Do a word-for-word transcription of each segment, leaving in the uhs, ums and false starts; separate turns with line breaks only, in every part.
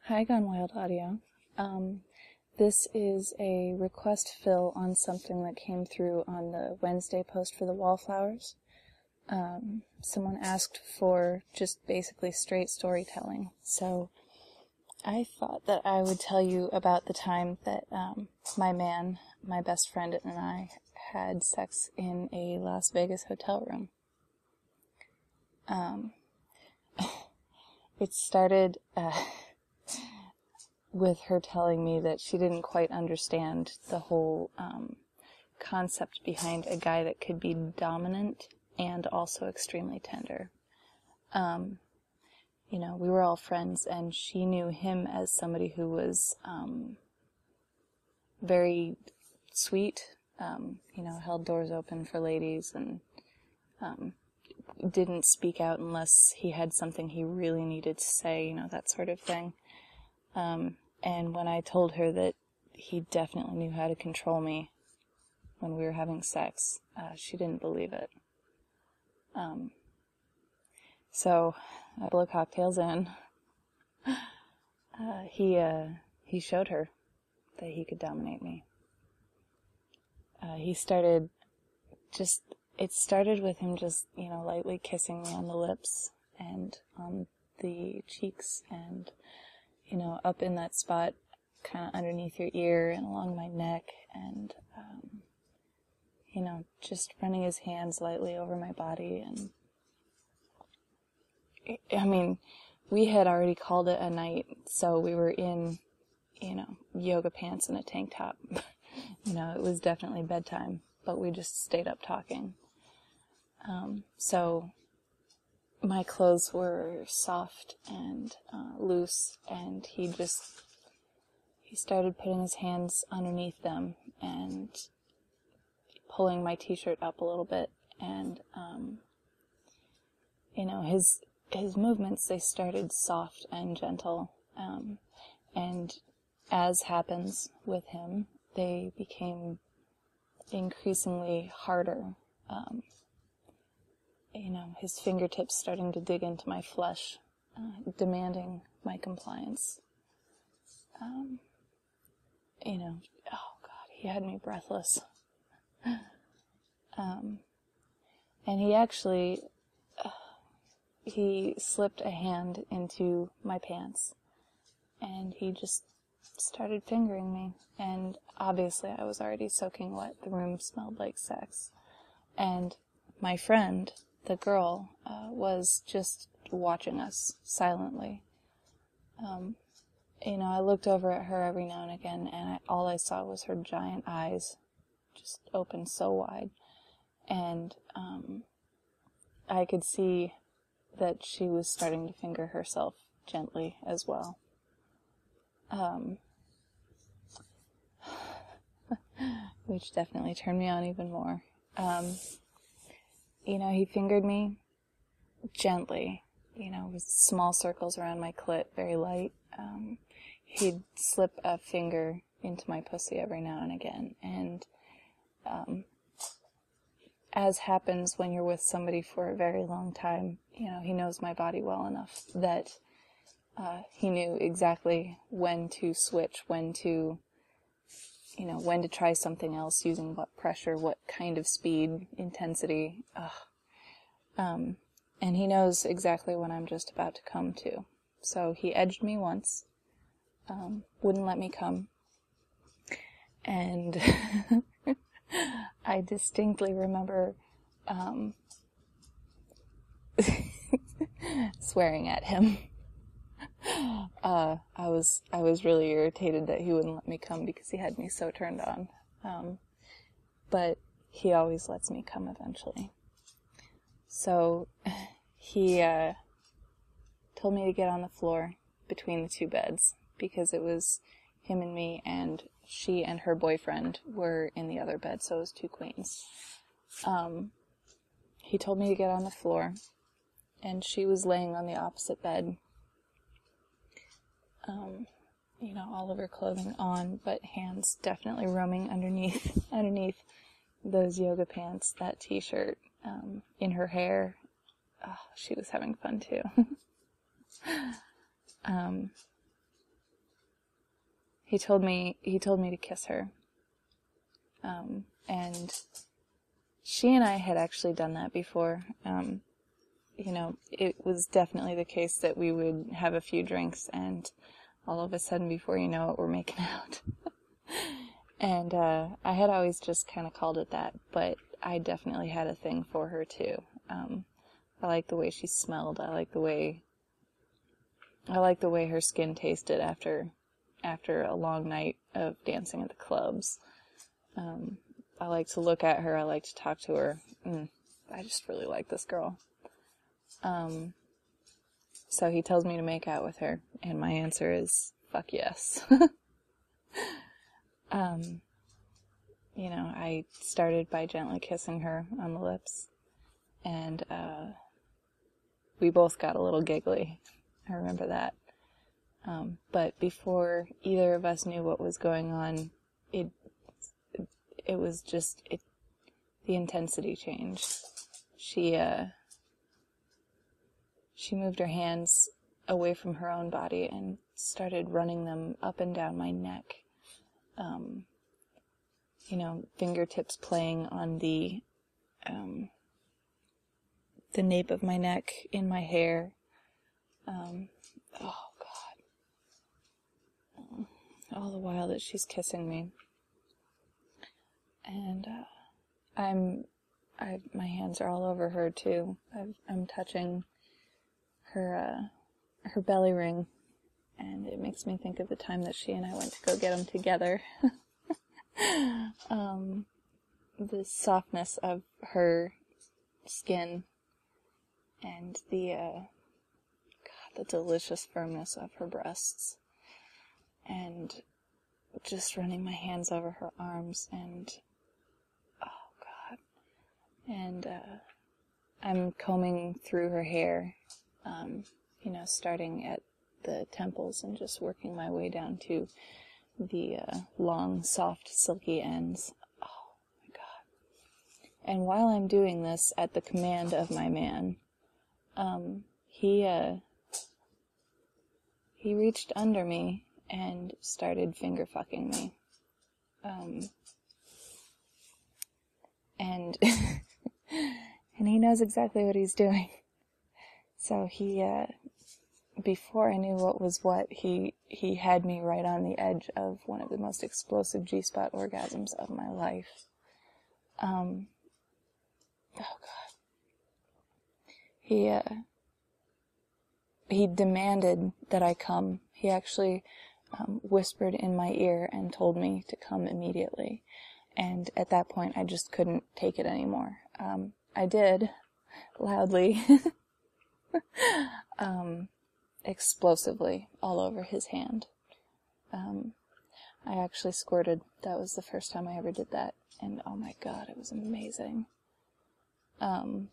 Hi, Gone Wild Audio. Um, this is a request fill on something that came through on the Wednesday post for the Wallflowers. Um, someone asked for just basically straight storytelling, so I thought that I would tell you about the time that um, my man, my best friend, and I had sex in a Las Vegas hotel room. Um, it started uh, with her telling me that she didn't quite understand the whole um, concept behind a guy that could be dominant and also extremely tender. Um, you know, we were all friends, and she knew him as somebody who was um, very sweet, um, you know, held doors open for ladies, and um, didn't speak out unless he had something he really needed to say, you know, that sort of thing. Um, and when I told her that he definitely knew how to control me when we were having sex, uh, she didn't believe it. Um, so, a couple of cocktails in, uh, he, uh, he showed her that he could dominate me. Uh, he started just, it started with him just, you know, lightly kissing me on the lips and on the cheeks and, you know, up in that spot kind of underneath your ear and along my neck, and, um, you know, just running his hands lightly over my body. And I mean, we had already called it a night, so we were in, you know, yoga pants and a tank top. You know, it was definitely bedtime, but we just stayed up talking. Um, so my clothes were soft and uh, loose, and he just, he started putting his hands underneath them and pulling my t-shirt up a little bit, and, um, you know, his, his movements, they started soft and gentle, um, and as happens with him, they became increasingly harder. Um, you know, his fingertips starting to dig into my flesh, uh, demanding my compliance. Um, you know, oh God, he had me breathless. um, and he actually, uh, he slipped a hand into my pants, and he just started fingering me. And obviously I was already soaking wet. The room smelled like sex. And my friend, the girl, uh, was just watching us silently. Um, you know, I looked over at her every now and again, and I, all I saw was her giant eyes, just open so wide. And um, I could see that she was starting to finger herself gently as well. Um, which definitely turned me on even more. Um, you know, he fingered me gently, you know, with small circles around my clit, very light. Um, he'd slip a finger into my pussy every now and again, and um, as happens when you're with somebody for a very long time, you know, he knows my body well enough that uh, he knew exactly when to switch, when to, you know, when to try something else, using what pressure, what kind of speed, intensity. Ugh. Um, and he knows exactly when I'm just about to come to. So he edged me once, um, wouldn't let me come, and I distinctly remember um, swearing at him. Uh, I was I was really irritated that he wouldn't let me come because he had me so turned on. Um, but he always lets me come eventually. So he uh, told me to get on the floor between the two beds because it was him and me, and she and her boyfriend were in the other bed, so it was two queens. Um, he told me to get on the floor, and she was laying on the opposite bed. Um, you know, all of her clothing on, but hands definitely roaming underneath, underneath those yoga pants, that t-shirt, um, in her hair. Oh, she was having fun too. um, he told me, he told me to kiss her. Um, and she and I had actually done that before. Um, you know, it was definitely the case that we would have a few drinks and all of a sudden, before you know it, we're making out. And, uh, I had always just kind of called it that, but I definitely had a thing for her too. Um, I liked the way she smelled. I liked the way, I liked the way her skin tasted after, after a long night of dancing at the clubs. Um, I like to look at her. I like to talk to her. Mm, I just really like this girl. Um, so he tells me to make out with her, and my answer is, fuck yes. um, you know, I started by gently kissing her on the lips, and, uh, we both got a little giggly. I remember that. Um, but before either of us knew what was going on, it, it was just, it, the intensity changed. She, uh, she moved her hands away from her own body and started running them up and down my neck. Um, you know, fingertips playing on the, um, the nape of my neck, in my hair. Um, oh God. All the while that she's kissing me. And, uh, I'm, I, my hands are all over her too. I've, I'm touching her, uh, her belly ring, and it makes me think of the time that she and I went to go get them together. um, the softness of her skin, and the, uh, God, the delicious firmness of her breasts, and just running my hands over her arms, and, oh God, and, uh, I'm combing through her hair, um, you know, starting at the temples and just working my way down to the uh, long, soft, silky ends. Oh, my God. And while I'm doing this at the command of my man, um, he, uh, he reached under me and started finger-fucking me. Um, and, and he knows exactly what he's doing. So he, uh, before I knew what was what, he, he had me right on the edge of one of the most explosive G-spot orgasms of my life. Um, oh God. He, uh, he demanded that I come. He actually, um, whispered in my ear and told me to come immediately. And at that point, I just couldn't take it anymore. Um, I did, loudly, um, explosively, all over his hand. Um, I actually squirted. That was the first time I ever did that. And oh my God, it was amazing. Um,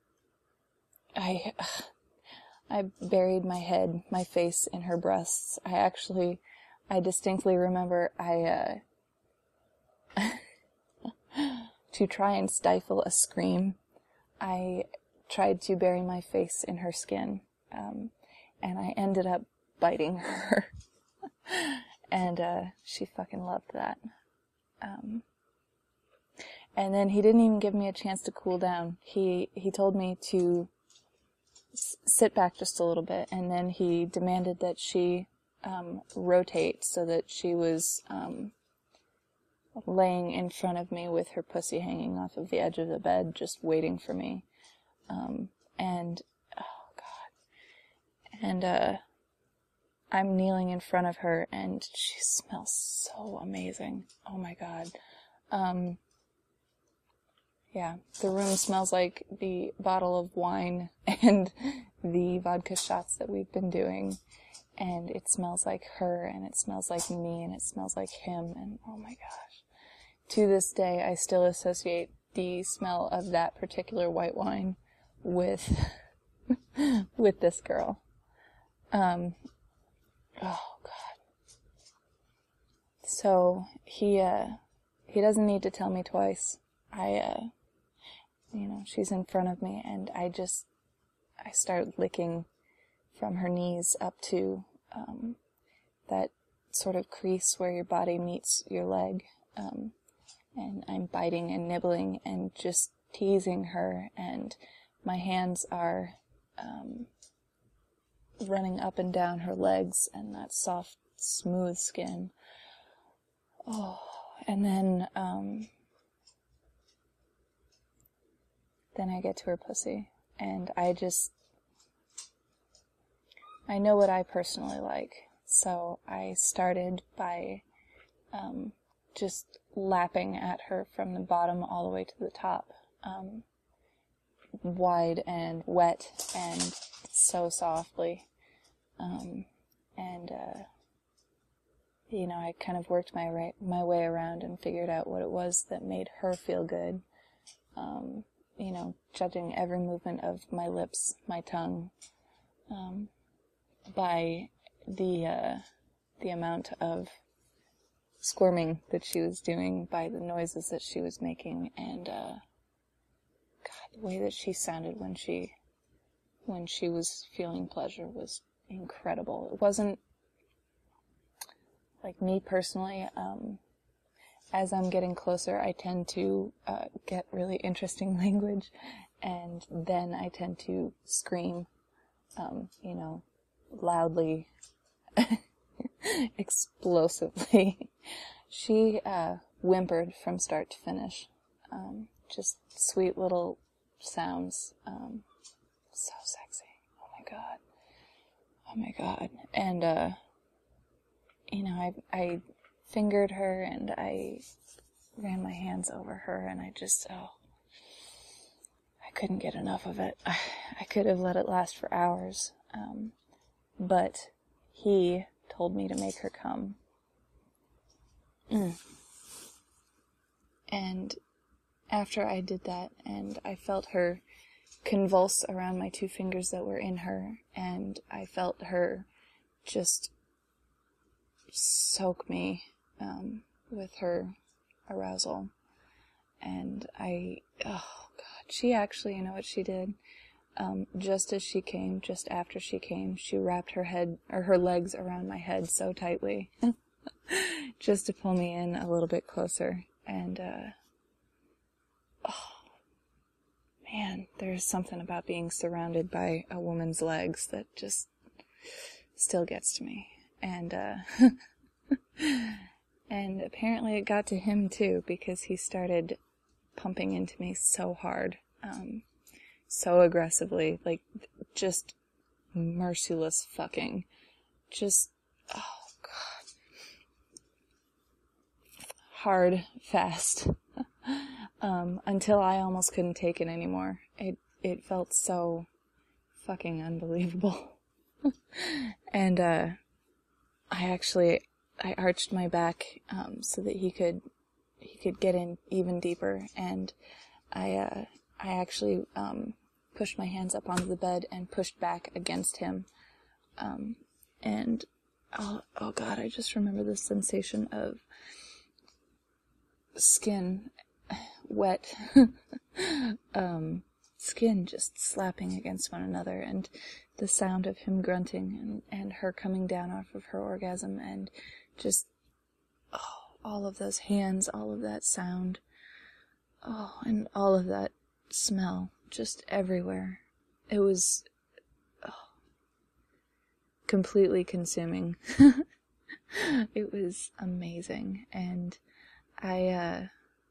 I, I buried my head, my face in her breasts. I actually, I distinctly remember I, uh, to try and stifle a scream, I tried to bury my face in her skin, um, and I ended up biting her, and, uh, she fucking loved that. Um, and then he didn't even give me a chance to cool down. He, he told me to s- sit back just a little bit, and then he demanded that she, um, rotate so that she was, um, laying in front of me with her pussy hanging off of the edge of the bed, just waiting for me. Um, and, oh God. And, uh, I'm kneeling in front of her, and she smells so amazing. Oh my God. Um, yeah, the room smells like the bottle of wine and the vodka shots that we've been doing. And it smells like her, and it smells like me, and it smells like him, and oh my gosh. To this day, I still associate the smell of that particular white wine with, with this girl. Um, oh God. So, he, uh, he doesn't need to tell me twice. I, uh, you know, she's in front of me, and I just, I start licking from her knees up to, um, that sort of crease where your body meets your leg. Um, and I'm biting and nibbling and just teasing her, and my hands are um, running up and down her legs and that soft, smooth skin. Oh, and then, um, then I get to her pussy, and I just, I know what I personally like, so I started by, um, just lapping at her from the bottom all the way to the top, um, wide and wet and so softly, um, and, uh, you know, I kind of worked my ra- my way around and figured out what it was that made her feel good, um, you know, judging every movement of my lips, my tongue, um, by the, uh, the amount of squirming that she was doing, by the noises that she was making, and, uh, God, the way that she sounded when she, when she was feeling pleasure was incredible. It wasn't, like me personally, um, as I'm getting closer, I tend to, uh, get really interesting language, and then I tend to scream, um, you know, loudly, explosively. She, uh, whimpered from start to finish. Um, just sweet little sounds. Um, so sexy. Oh my god. Oh my god. And, uh, you know, I, I fingered her and I ran my hands over her and I just, oh, I couldn't get enough of it. I, I could have let it last for hours. Um, but he told me to make her come. Mm. And after I did that, and I felt her convulse around my two fingers that were in her, and I felt her just soak me um, with her arousal, and I, oh God, she actually, you know what she did? Um, just as she came, just after she came, she wrapped her head, or her legs around my head so tightly, just to pull me in a little bit closer, and, uh, oh, man, there's something about being surrounded by a woman's legs that just still gets to me, and, uh, and apparently it got to him too, because he started pumping into me so hard, um, so aggressively, like, just merciless fucking, just, oh god, hard, fast, um, until I almost couldn't take it anymore. It, it felt so fucking unbelievable. And, uh, I actually, I arched my back, um, so that he could, he could get in even deeper, and I, uh, I actually, um, pushed my hands up onto the bed and pushed back against him, um, and, oh, oh god, I just remember the sensation of skin, wet, um, skin just slapping against one another, and the sound of him grunting, and, and her coming down off of her orgasm, and just, oh, all of those hands, all of that sound, oh, and all of that smell, just everywhere. It was, oh, completely consuming. It was amazing, and I, uh,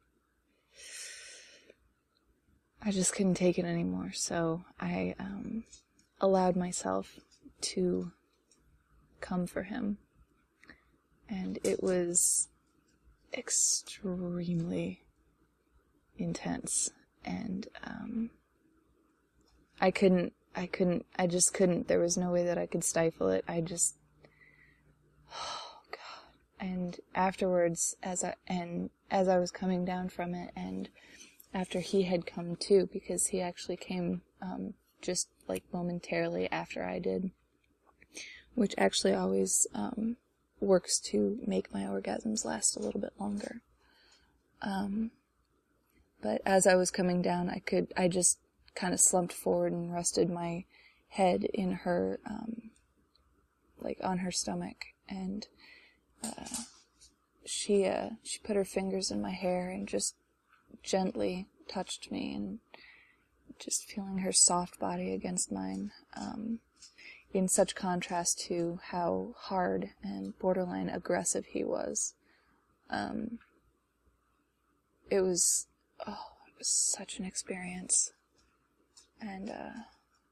I just couldn't take it anymore, so I, um, allowed myself to come for him, and it was extremely intense, and, um, I couldn't, I couldn't, I just couldn't, there was no way that I could stifle it. I just, oh god. And afterwards, as I, and as I was coming down from it, and after he had come too, because he actually came, um, just like momentarily after I did, which actually always, um, works to make my orgasms last a little bit longer. Um, but as I was coming down, I could, I just kind of slumped forward and rested my head in her, um, like on her stomach, and uh, she, uh, she put her fingers in my hair and just gently touched me, and just feeling her soft body against mine, um, in such contrast to how hard and borderline aggressive he was. Um, it was, oh, it was such an experience. And, uh,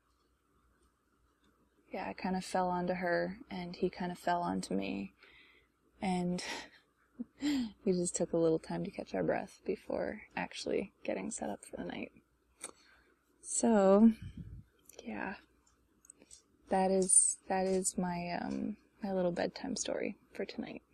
yeah, I kind of fell onto her, and he kind of fell onto me, and we just took a little time to catch our breath before actually getting set up for the night. So, yeah, that is, that is my, um, my little bedtime story for tonight.